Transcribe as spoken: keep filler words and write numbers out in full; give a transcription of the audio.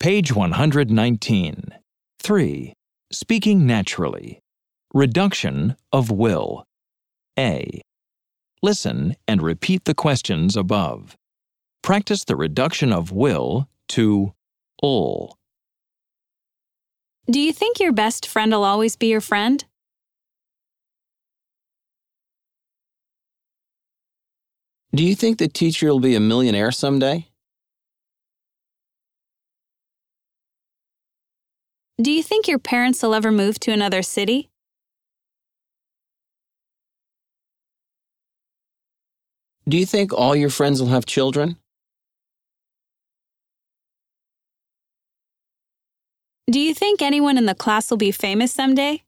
Page one hundred nineteen. three. Speaking naturally. Reduction of will. A. Listen and repeat the questions above. Practice the reduction of will to ul. Do you think your best friend will always be your friend? Do you think the teacher will be a millionaire someday? Do you think your parents will ever move to another city? Do you think all your friends will have children? Do you think anyone in the class will be famous someday?